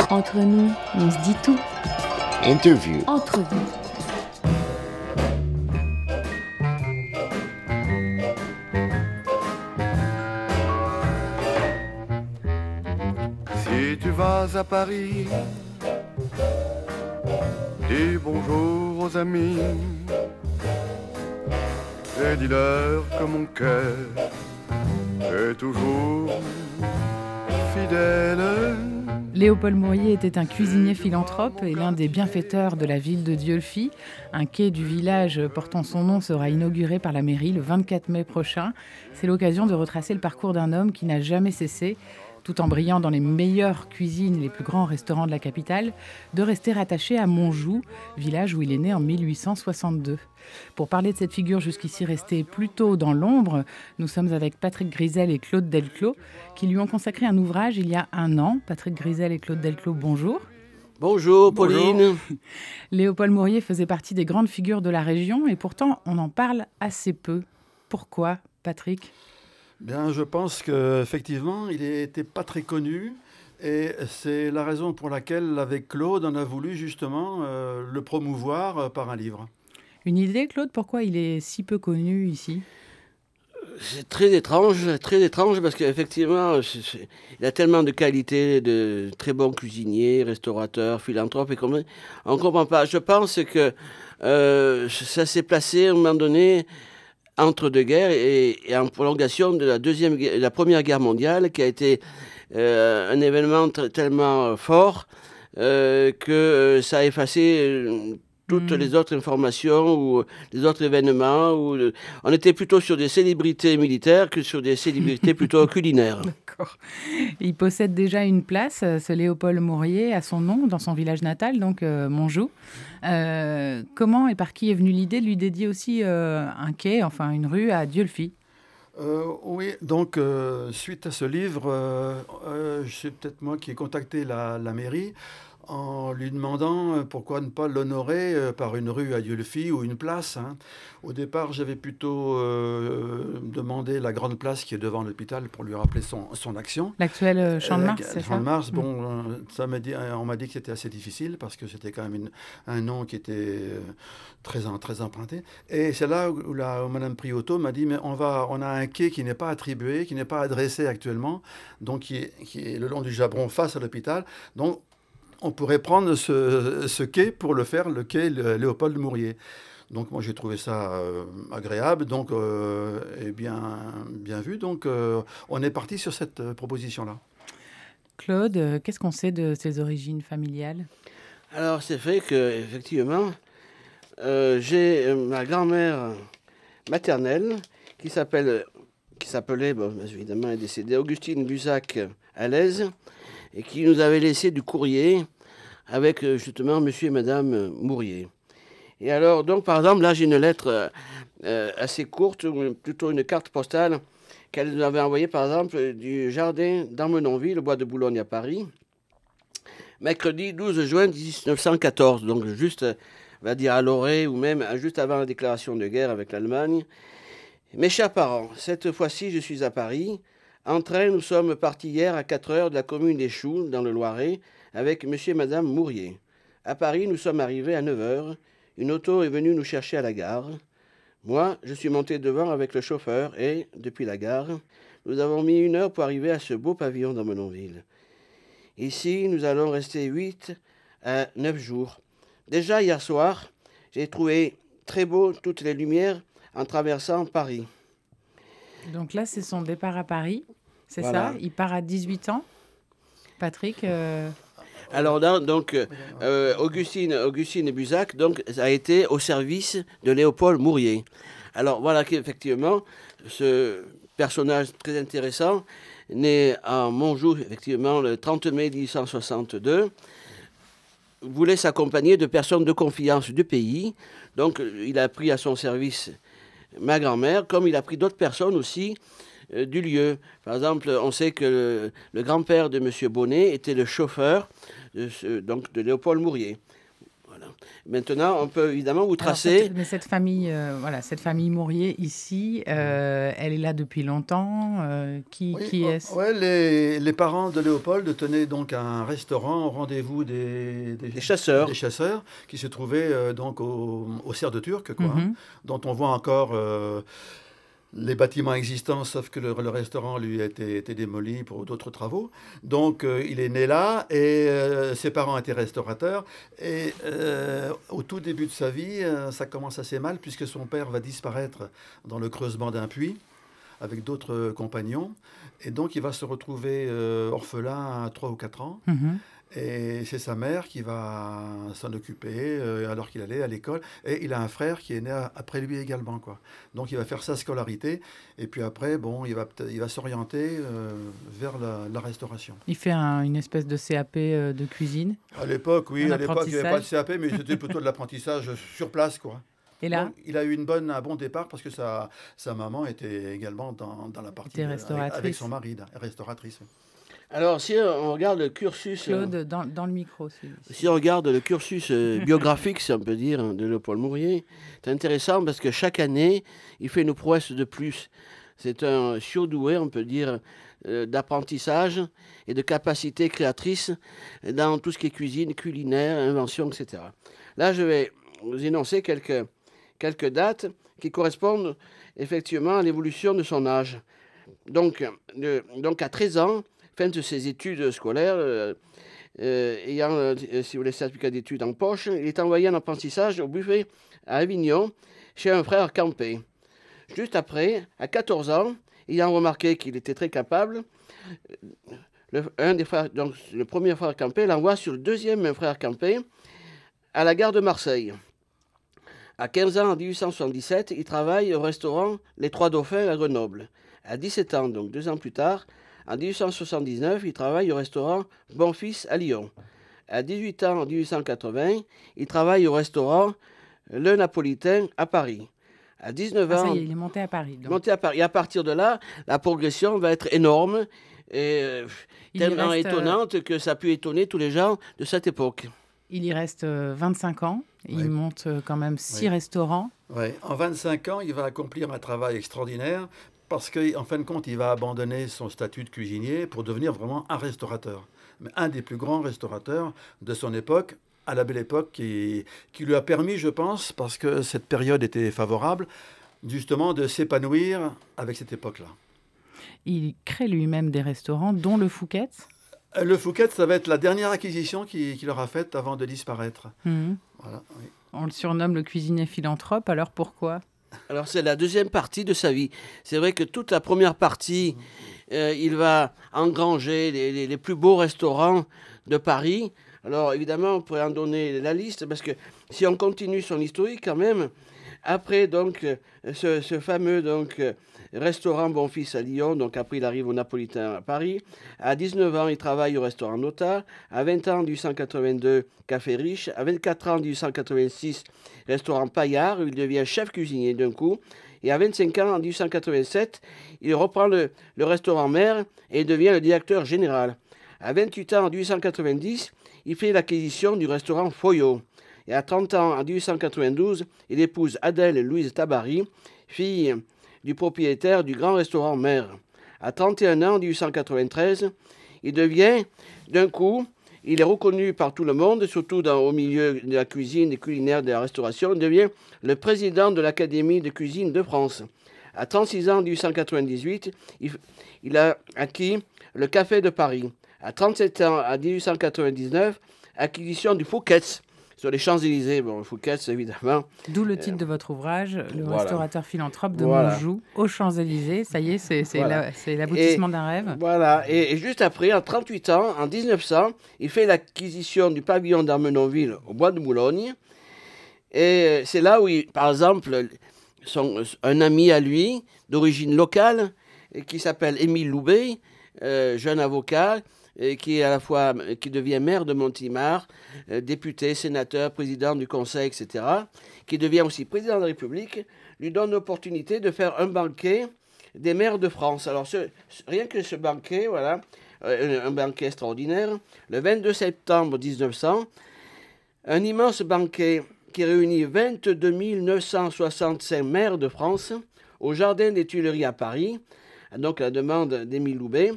Entre nous, on se dit tout. Interview. Entrevue. Si tu vas à Paris, dis bonjour aux amis et dis-leur que mon cœur est toujours fidèle. Léopold Mourier était un cuisinier philanthrope et l'un des bienfaiteurs de la ville de Dieulefit. Un quai du village portant son nom sera inauguré par la mairie le 24 mai prochain. C'est l'occasion de retracer le parcours d'un homme qui n'a jamais cessé, tout en brillant dans les meilleures cuisines, les plus grands restaurants de la capitale, de rester attaché à Montjoux, village où il est né en 1862. Pour parler de cette figure jusqu'ici restée plutôt dans l'ombre, nous sommes avec Patrick Grisel et Claude Delclos, qui lui ont consacré un ouvrage il y a un an. Patrick Grisel et Claude Delclos, bonjour. Bonjour Pauline. Bonjour. Léopold Mourier faisait partie des grandes figures de la région et pourtant on en parle assez peu. Pourquoi, Patrick ? Bien, je pense qu'effectivement, il n'était pas très connu et c'est la raison pour laquelle, avec Claude, on a voulu justement le promouvoir par un livre. Une idée, Claude, pourquoi il est si peu connu ici ? C'est très étrange parce qu'effectivement, il a tellement de qualités, de très bons cuisiniers, restaurateurs, philanthropes, et on ne comprend pas. Je pense que ça s'est placé à un moment donné entre deux guerres et en prolongation de la Première Guerre mondiale, qui a été un événement tellement fort que ça a effacé toutes les autres informations ou les autres événements. On était plutôt sur des célébrités militaires que sur des célébrités plutôt culinaires. D'accord. Il possède déjà une place, ce Léopold Mourier, à son nom, dans son village natal, donc Montjoux. Comment et par qui est venue l'idée de lui dédier aussi un quai, enfin une rue à Dieulefit ? Oui, donc suite à ce livre, c'est peut-être moi qui ai contacté la mairie en lui demandant pourquoi ne pas l'honorer par une rue à Dieulefit ou une place. Au départ, j'avais plutôt demandé la grande place qui est devant l'hôpital pour lui rappeler son action. L'actuel Champ de Mars, c'est ça ? Champ de Mars, bon, on m'a dit que c'était assez difficile parce que c'était quand même un nom qui était très emprunté. Et c'est là où Madame Priotto m'a dit, mais on a un quai qui n'est pas attribué, qui n'est pas adressé actuellement, donc qui est le long du Jabron face à l'hôpital. Donc, on pourrait prendre ce quai pour le faire, le quai Léopold Mourier. Donc moi j'ai trouvé ça agréable et bien vu. Donc on est parti sur cette proposition-là. Claude, qu'est-ce qu'on sait de ses origines familiales ? Alors c'est vrai qu'effectivement, j'ai ma grand-mère maternelle qui s'appelait, évidemment elle est décédée, Augustine Buzac à l'Aise, et qui nous avait laissé du courrier avec justement monsieur et madame Mourier. Et alors, donc, par exemple, là, j'ai une lettre assez courte, ou plutôt une carte postale qu'elle nous avait envoyée, par exemple, du jardin d'Armenonville, au bois de Boulogne à Paris, mercredi 12 juin 1914, donc juste, on va dire, à l'orée, ou même juste avant la déclaration de guerre avec l'Allemagne. Mes chers parents, cette fois-ci, je suis à Paris. En train, nous sommes partis hier à 4 heures de la commune des Choux, dans le Loiret, avec monsieur et madame Mourier. À Paris, nous sommes arrivés à 9 heures. Une auto est venue nous chercher à la gare. Moi, je suis monté devant avec le chauffeur et, depuis la gare, nous avons mis 1 heure pour arriver à ce beau pavillon d'Armenonville. Ici, nous allons rester 8 à 9 jours. Déjà, hier soir, j'ai trouvé très beau toutes les lumières en traversant Paris. Donc là, c'est son départ à Paris, c'est voilà. Ça ? Il part à 18 ans. Patrick Alors là, donc, Augustine Buzac donc, a été au service de Léopold Mourier. Alors voilà qu'effectivement, ce personnage très intéressant, né à Montjoux, effectivement, le 30 mai 1862, voulait s'accompagner de personnes de confiance du pays. Donc il a pris à son service ma grand-mère, comme il a pris d'autres personnes aussi du lieu. Par exemple, on sait que le grand-père de M. Bonnet était le chauffeur de Léopold Mourier. Voilà. Maintenant, on peut évidemment vous Alors, tracer. cette famille, cette famille Mourier ici, elle est là depuis longtemps. Qui est-ce? Ouais, les parents de Léopold tenaient donc un restaurant au rendez-vous des chasseurs. Des chasseurs qui se trouvaient donc au Cerf de Turc, quoi, Mhm. dont on voit encore les bâtiments existants, sauf que le restaurant, lui, a été démoli pour d'autres travaux. Donc, il est né là et ses parents étaient restaurateurs. Et au tout début de sa vie, ça commence assez mal puisque son père va disparaître dans le creusement d'un puits avec d'autres compagnons. Et donc, il va se retrouver orphelin à 3 ou 4 ans. Mhm. Et c'est sa mère qui va s'en occuper alors qu'il allait à l'école. Et il a un frère qui est né après lui également, quoi. Donc il va faire sa scolarité. Et puis après, bon, il va s'orienter vers la restauration. Il fait une espèce de CAP de cuisine. À l'époque, oui. Un À l'époque, il n'y avait pas de apprentissage. CAP, mais c'était plutôt de l'apprentissage sur place, quoi. Et là, Donc, il a eu un bon départ parce que sa maman était également dans la partie était restauratrice. avec son mari, restauratrice. Alors, si on regarde le cursus, Claude, dans le micro. si on regarde le cursus biographique, si on peut dire, de Léopold Mourier, c'est intéressant parce que chaque année, il fait une prouesse de plus. C'est un surdoué, on peut dire, d'apprentissage et de capacité créatrice dans tout ce qui est cuisine, culinaire, invention, etc. Là, je vais vous énoncer quelques dates qui correspondent effectivement à l'évolution de son âge. Donc à 13 ans, fin de ses études scolaires, ayant, si vous voulez, certificat d'études en poche, il est envoyé en apprentissage au buffet à Avignon, chez un frère Campé. Juste après, à 14 ans, ayant remarqué qu'il était très capable, le premier frère Campé l'envoie sur le deuxième frère Campé à la gare de Marseille. À 15 ans, en 1877, il travaille au restaurant Les Trois Dauphins à Grenoble. À 17 ans, donc 2 ans plus tard, en 1879, il travaille au restaurant Bonfils à Lyon. À 18 ans, en 1880, il travaille au restaurant Le Napolitain à Paris. À 19 ans, ça y est, il est monté à Paris. Donc. monté à Paris. Et à partir de là, la progression va être énorme et tellement étonnante que ça a pu étonner tous les gens de cette époque. Il y reste 25 ans. Il Oui. monte quand même 6 restaurants. Ouais. En 25 ans, il va accomplir un travail extraordinaire parce qu'en fin de compte, il va abandonner son statut de cuisinier pour devenir vraiment un restaurateur. Mais un des plus grands restaurateurs de son époque, à la belle époque, qui lui a permis, je pense, parce que cette période était favorable, justement de s'épanouir avec cette époque-là. Il crée lui-même des restaurants, dont le Fouquet's. Le Fouquet's, ça va être la dernière acquisition qu'il aura faite avant de disparaître. Mhm. Voilà, oui. On le surnomme le cuisinier philanthrope, alors pourquoi? Alors c'est la deuxième partie de sa vie. C'est vrai que toute la première partie, il va engranger les plus beaux restaurants de Paris. Alors évidemment, on pourrait en donner la liste, parce que si on continue son historique quand même, après donc ce fameux restaurant Bonfils à Lyon, donc après il arrive au Napolitain à Paris. À 19 ans, il travaille au restaurant Nota. À 20 ans, en 1882, Café Riche. À 24 ans, en 1886, restaurant Paillard, où il devient chef cuisinier d'un coup. Et à 25 ans, en 1887, il reprend le restaurant Mère et devient le directeur général. À 28 ans, en 1890, il fait l'acquisition du restaurant Foyot. Et à 30 ans, en 1892, il épouse Adèle Louise Tabary, fille du propriétaire du grand restaurant Mère. À 31 ans, en 1893, il devient, d'un coup, il est reconnu par tout le monde, surtout au milieu de la cuisine, des culinaires, de la restauration. Il devient le président de l'Académie de cuisine de France. À 36 ans, en 1898, il a acquis le Café de Paris. À 37 ans, en 1899, acquisition du Fouquet's sur les Champs-Élysées. Bon, le Fouquet's, évidemment. D'où le titre de votre ouvrage, Le Voilà. restaurateur philanthrope de Voilà. Montjoux, aux Champs-Élysées. Ça y est, c'est Voilà. l'aboutissement d'un rêve. Voilà, et juste après, à 38 ans, en 1900, il fait l'acquisition du pavillon d'Armenonville au bois de Boulogne. Et c'est là où, par exemple, un ami à lui, d'origine locale, qui s'appelle Émile Loubet, jeune avocat, qui est à la fois qui devient maire de Montélimar, député, sénateur, président du Conseil, etc., qui devient aussi président de la République, lui donne l'opportunité de faire un banquet des maires de France. Alors rien que ce banquet, voilà, un banquet extraordinaire, le 22 septembre 1900, Un immense banquet qui réunit 22 965 maires de France au Jardin des Tuileries à Paris, donc à la demande d'Émile Loubet.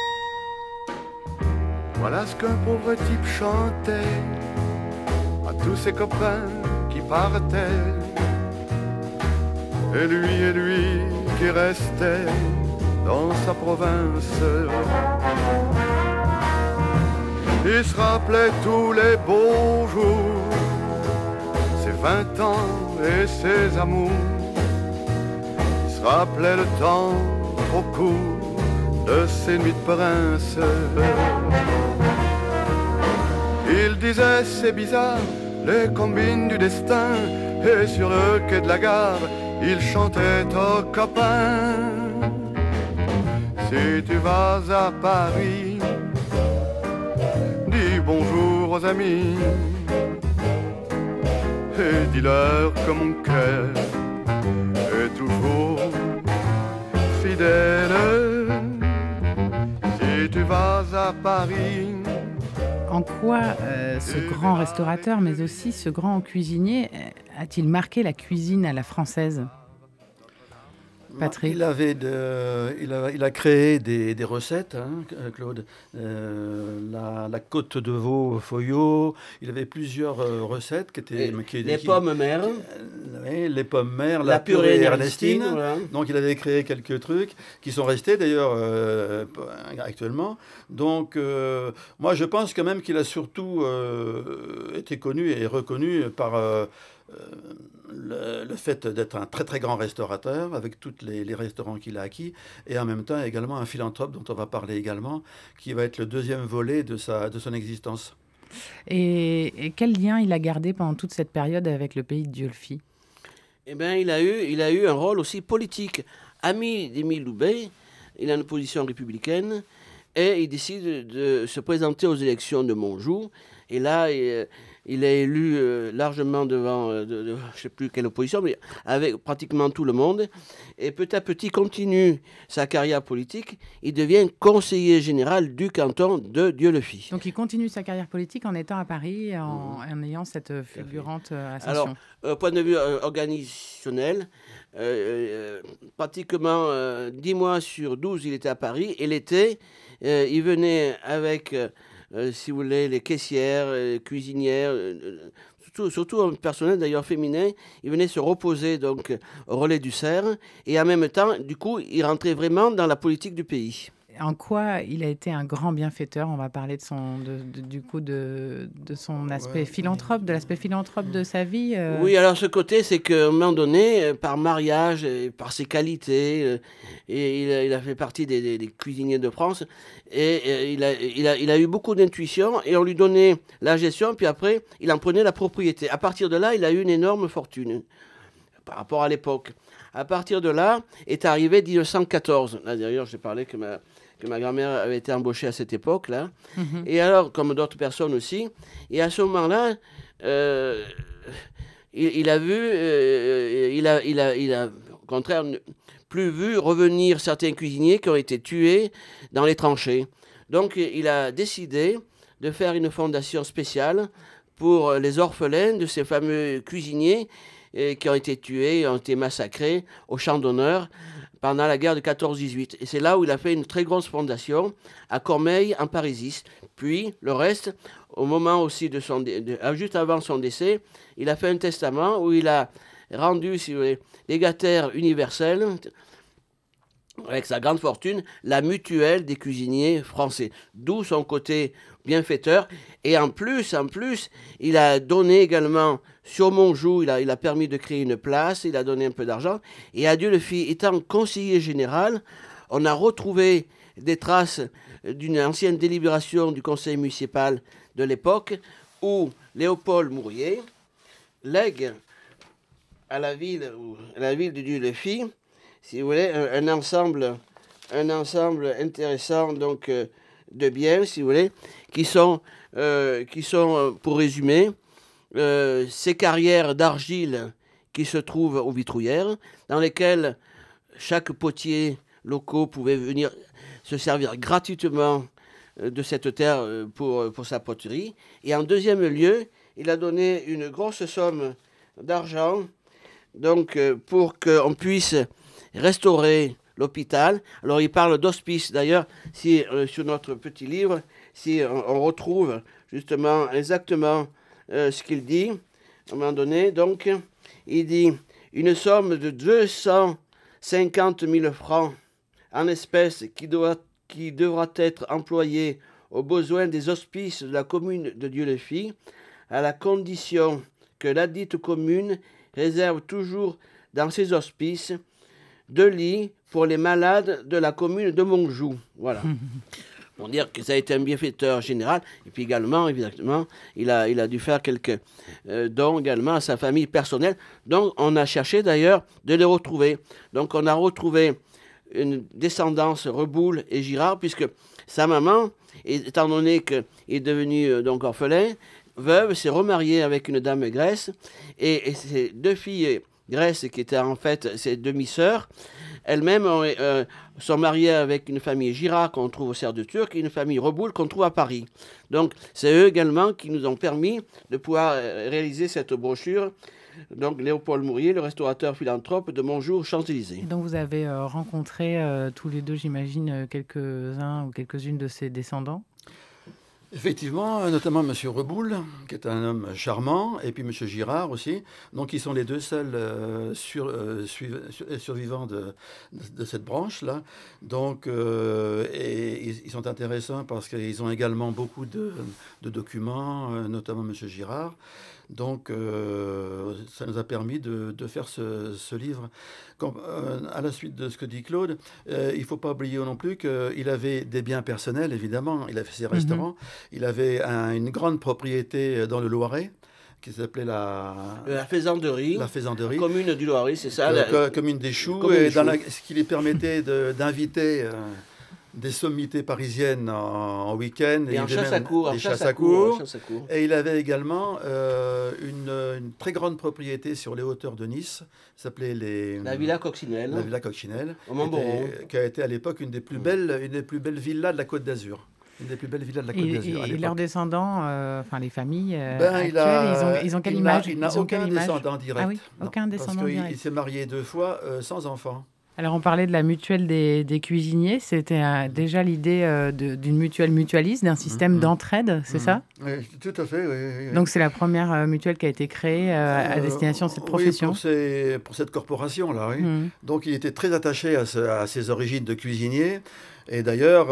Voilà ce qu'un pauvre type chantait à tous ses copains qui partaient. Et lui qui restait dans sa province. Il se rappelait tous les beaux jours, ses 20 ans et ses amours. Il se rappelait le temps au cours de ses nuits de prince. Il disait c'est bizarre, les combines du destin. Et sur le quai de la gare, il chantait aux copains. Si tu vas à Paris, dis bonjour aux amis et dis-leur que mon cœur est toujours fidèle. Si tu vas à Paris. En quoi ce grand restaurateur, mais aussi ce grand cuisinier, a-t-il marqué la cuisine à la française ? Patrick. Il a créé des recettes, hein, Claude. La côte de veau Foyot. Il avait plusieurs recettes qui étaient... Les pommes mères. Les pommes mères, la purée Ernestine. Voilà. Donc il avait créé quelques trucs qui sont restés d'ailleurs actuellement. Donc moi je pense quand même qu'il a surtout été connu et reconnu par... le fait d'être un très très grand restaurateur avec tous les restaurants qu'il a acquis et en même temps également un philanthrope dont on va parler également, qui va être le deuxième volet de son existence. Et quel lien il a gardé pendant toute cette période avec le pays de Dieulfi ? Eh bien, il a eu un rôle aussi politique. Ami d'Émile Loubet, il a une position républicaine et il décide de se présenter aux élections de Montjoux. Et là, il est élu largement devant, je ne sais plus quelle opposition, mais avec pratiquement tout le monde. Et petit à petit, continue sa carrière politique. Il devient conseiller général du canton de Dieulfi. Donc il continue sa carrière politique en étant à Paris, en ayant cette fulgurante ascension. Alors, point de vue organisationnel, pratiquement 10 mois sur 12, il était à Paris. Et l'été, il venait avec... si vous voulez, les caissières, les cuisinières, surtout un personnel d'ailleurs féminin, il venait se reposer donc au relais du Cerf et en même temps, du coup, il rentrait vraiment dans la politique du pays. En quoi il a été un grand bienfaiteur ? On va parler de son aspect philanthrope, de l'aspect philanthrope de sa vie. Oui, alors ce côté, c'est qu'à un moment donné, par mariage, et par ses qualités, et il a fait partie des cuisiniers de France, et il a eu beaucoup d'intuition, et on lui donnait la gestion, puis après, il en prenait la propriété. À partir de là, il a eu une énorme fortune par rapport à l'époque. À partir de là, est arrivé 1914. Là, d'ailleurs, j'ai parlé que ma grand-mère avait été embauchée à cette époque-là. Mm-hmm. Et alors, comme d'autres personnes aussi. Et à ce moment-là, il a au contraire, plus vu revenir certains cuisiniers qui ont été tués dans les tranchées. Donc, il a décidé de faire une fondation spéciale pour les orphelins de ces fameux cuisiniers qui ont été tués, ont été massacrés au champ d'honneur pendant la guerre de 14-18. Et c'est là où il a fait une très grosse fondation à Cormeilles, en Parisis. Puis, le reste, au moment aussi juste avant son décès, il a fait un testament où il a rendu, si vous voulez, légataire universel, avec sa grande fortune, la mutuelle des cuisiniers français. D'où son côté bienfaiteur. Et en plus, il a donné également, sur Montjoux, il a permis de créer une place, il a donné un peu d'argent. Et à Dieulfi, étant conseiller général, on a retrouvé des traces d'une ancienne délibération du conseil municipal de l'époque, où Léopold Mourier lègue à la ville de Dieulfi, si vous voulez, un ensemble intéressant donc, de biens, si vous voulez, qui sont pour résumer, ces carrières d'argile qui se trouvent aux Vitrouillères, dans lesquelles chaque potier local pouvait venir se servir gratuitement de cette terre pour sa poterie. Et en deuxième lieu, il a donné une grosse somme d'argent donc, pour qu'on puisse restaurer l'hôpital. Alors il parle d'hospice. D'ailleurs, si, sur notre petit livre, si on retrouve justement exactement ce qu'il dit, à un moment donné, donc, il dit une somme de 250 000 francs en espèces qui devra être employée aux besoins des hospices de la commune de Dieulefit, à la condition que ladite commune réserve toujours dans ses hospices 2 lits pour les malades de la commune de Montjoux. Voilà. Pour dire que ça a été un bienfaiteur général. Et puis également, évidemment, il a dû faire quelques dons également à sa famille personnelle. Donc, on a cherché d'ailleurs de les retrouver. Donc, on a retrouvé une descendance Reboul et Girard, puisque sa maman, étant donné qu'il est devenu donc orphelin, veuve, s'est remariée avec une dame Grèce. Et ses 2 filles Grèce, qui étaient en fait ses demi-sœurs, elles-mêmes sont mariées avec une famille Girard qu'on trouve au Cerf de Turc et une famille Reboul qu'on trouve à Paris. Donc c'est eux également qui nous ont permis de pouvoir réaliser cette brochure. Donc Léopold Mourier, le restaurateur philanthrope de Montjoux, Champs-Élysées. Donc vous avez rencontré tous les deux, j'imagine, quelques-uns ou quelques-unes de ses descendants? Effectivement, notamment M. Reboul, qui est un homme charmant, et puis M. Girard aussi. Donc, ils sont les 2 seuls survivants de cette branche-là. Donc, et ils sont intéressants parce qu'ils ont également beaucoup de documents, notamment M. Girard. Donc, ça nous a permis de faire ce livre. À la suite de ce que dit Claude, il ne faut pas oublier non plus qu'il avait des biens personnels, évidemment. Il avait ses restaurants. Il avait une grande propriété dans le Loiret, qui s'appelait la Faisanderie. La Faisanderie. La commune du Loiret, c'est ça. Commune des Choux. Commune des Choux. Ce qui lui permettait d'inviter des sommités parisiennes en week-end. Et en chasse à cour. Et il avait également une très grande propriété sur les hauteurs de Nice, s'appelait la Villa Coccinelle. La Villa Coccinelle, au Montboron. Qui a été à l'époque une des plus belles villas de la Côte d'Azur. Une des plus belles villas de la Côte d'Azur. Et leurs descendants, enfin les familles actuelles, ils ont quelle image? Il n'a aucun descendant direct. Ah oui, aucun descendant direct. Parce qu'il s'est marié 2 fois sans enfant. Alors, on parlait de la mutuelle des cuisiniers. C'était déjà l'idée d'une mutuelle mutualiste, d'un système d'entraide, c'est ça? Oui, tout à fait. Oui. Donc, c'est la première mutuelle qui a été créée à destination de cette profession. Oui, pour cette corporation-là, oui. Donc, il était très attaché à ses origines de cuisinier. Et d'ailleurs,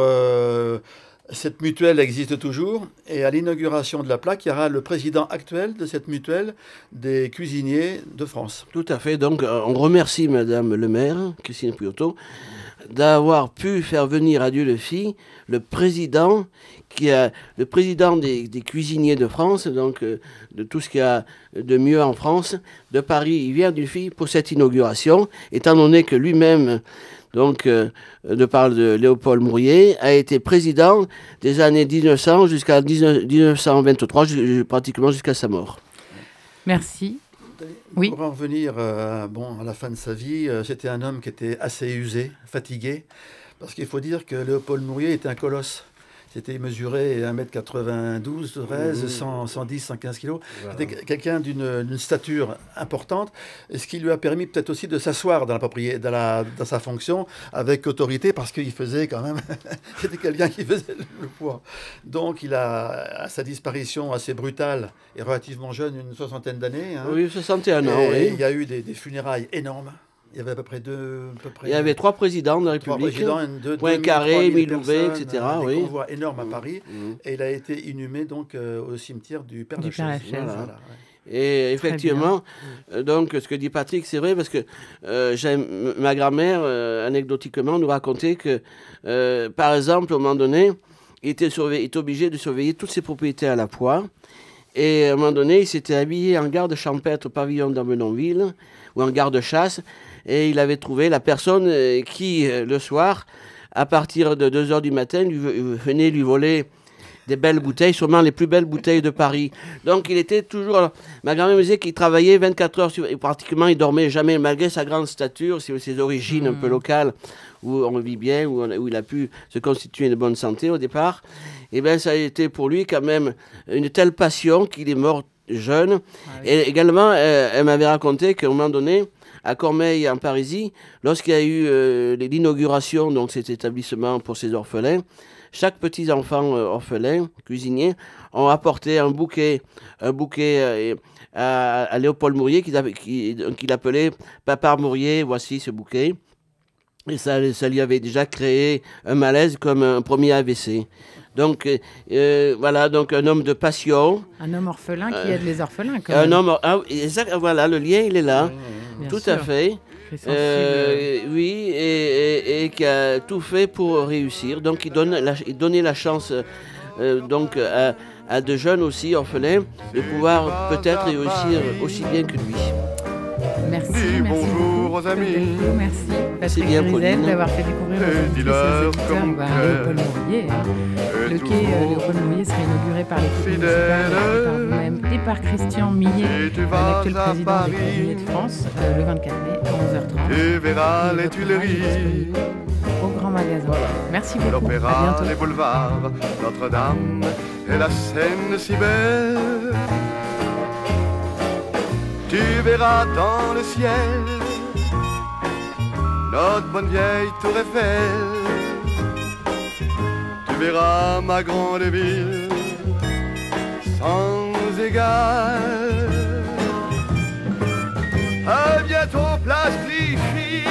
cette mutuelle existe toujours. Et à l'inauguration de la plaque, il y aura le président actuel de cette mutuelle des cuisiniers de France. Tout à fait. Donc, on remercie Madame le maire, Christine Puyotto, d'avoir pu faire venir à Dieulefit le président des cuisiniers de France, donc de tout ce qu'il y a de mieux en France, de Paris. Il vient à Dieulefit pour cette inauguration, étant donné que lui-même, donc, de par de Léopold Mourier, a été président des années 1900 jusqu'à 1923, pratiquement jusqu'à sa mort. Merci. Oui. Pour en revenir à la fin de sa vie, c'était un homme qui était assez usé, fatigué, parce qu'il faut dire que Léopold Mourier était un colosse. Il mesurait 1m92, 13, 110, 115 kg. Voilà. C'était quelqu'un d'une stature importante, ce qui lui a permis peut-être aussi de s'asseoir dans sa fonction avec autorité, parce qu'il faisait quand même... C'était quelqu'un qui faisait le poids. Donc, il a, à sa disparition assez brutale et relativement jeune, une 60aine d'années. Oui, 61 ans, oui. Il y a eu des funérailles énormes. Il y avait à peu près Il y avait 3 présidents de la République. Poincaré, Émile Loubet, etc. Des convois énormes à Paris. Et il a été inhumé donc au cimetière du Père-Lachaise. Voilà. Et effectivement, donc ce que dit Patrick, c'est vrai, parce que ma grand-mère, anecdotiquement, nous racontait que, par exemple, à un moment donné, il était obligé de surveiller toutes ses propriétés à la fois. Et à un moment donné, il s'était habillé en garde champêtre au pavillon d'Armenonville, ou en garde-chasse, et il avait trouvé la personne qui, le soir, à partir de 2h du matin, venait lui voler des belles bouteilles, sûrement les plus belles bouteilles de Paris. Donc il était toujours... Alors, ma grand-mère me disait qu'il travaillait 24 heures, et pratiquement il dormait jamais, malgré sa grande stature, ses origines un peu locales, où on vit bien, où il a pu se constituer une bonne santé au départ. Et bien ça a été pour lui quand même une telle passion qu'il est mort jeune. Ah oui. Et également, elle m'avait raconté qu'à un moment donné, à Cormeilles, en Parisie, lorsqu'il y a eu l'inauguration de cet établissement pour ces orphelins, chaque petit enfant orphelin, cuisinier, ont apporté un bouquet à Léopold Mourier qu'il appelait Papa Mourier, voici ce bouquet. Et ça lui avait déjà créé un malaise comme un premier AVC. Donc voilà, donc un homme de passion. Un homme orphelin qui aide les orphelins, quand Un même. homme, exact, voilà, le lien il est là, Bien tout sûr. à fait. Très sensible. Oui, et qui a tout fait pour réussir. Donc il donnait la chance donc à de jeunes aussi orphelins de pouvoir peut-être réussir aussi bien que lui. Merci, Dis merci bonjour beaucoup, aux amis. Claude Delcourt, merci Patrick bien, Grisel Pauline. d'avoir fait découvrir aux Et auditrices et dis-leur aux auditeurs comme Léopold Mourier. Et Le quai Léopold Mourier sera inauguré par l'équipe municipale, par vous-même et par Christian Millet, Et tu vas l'actuel à président des Paris. cuisiniers de France, le 24 mai à 11h30. Tu verras Et les votre Tuileries, ouvrage est disponible au grand magasin. Merci beaucoup, à l'opéra, bientôt. les boulevards, Notre-Dame et la Seine si belle. Tu verras dans le ciel notre bonne vieille tour Eiffel. Tu verras ma grande ville sans égal. À bientôt, place Clichy.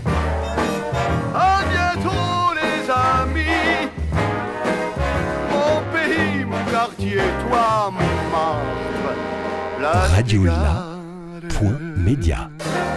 À bientôt, les amis. Mon pays, mon quartier, toi, mon membre. Radio-La.media